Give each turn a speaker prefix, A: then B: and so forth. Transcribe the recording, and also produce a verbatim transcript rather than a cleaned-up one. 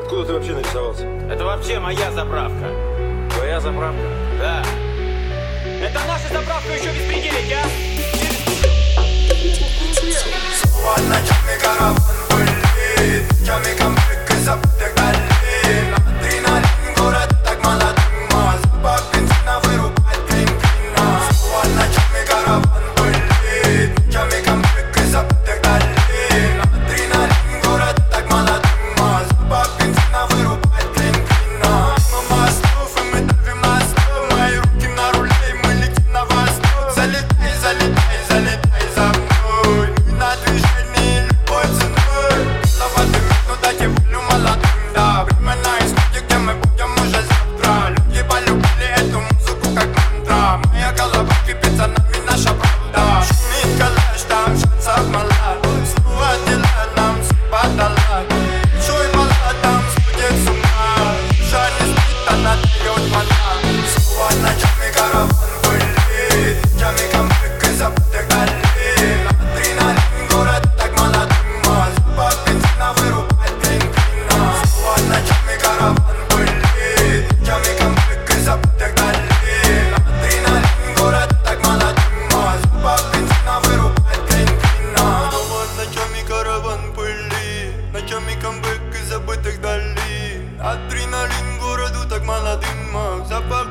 A: Откуда ты вообще нарисовался?
B: Это вообще моя заправка.
A: Твоя заправка?
B: Да. Это наша заправка, еще беспределить, а?
C: ночами караван пылит, ночами камбэк из аптек долин. Адреналин, город так молодым, запах бензина вырубает клин-клина. Снова ночами караван пылит, ночами камбэк из аптек долин. Адреналин, город так молодым, запах бензина вырубает клин-клина. Мы мостов, и мы давим на стол, мои руки на руле, и мы летим на восток. Залетай, залетай, залетай за мной, на движении любой ценой. Голова дымит, ну дайте волю молодым, да. Время на исходе, где мы будем уже завтра. Люди полюбили эту музыку как мантра. Моя голова кипит, за нами наша правда. Шумит калаш, там шансов мало. Снова дела нам судьба дала. Большой баллад там сходит с ума. Душа не спит, она дает мана. Снова ночами караван пылит, ночами камбэк из аптек долин. Адреналин, город так молодым, запах бензина вырубает клин-клина. Снова ночами караван пылит, ночами камбэк из аптек долин. Адреналин, город так молодым, запах бензина вырубает клин-клина. Снова ночами караван пылит, ночами камбэк из забытых долин. Адреналин, городу так молодым, запах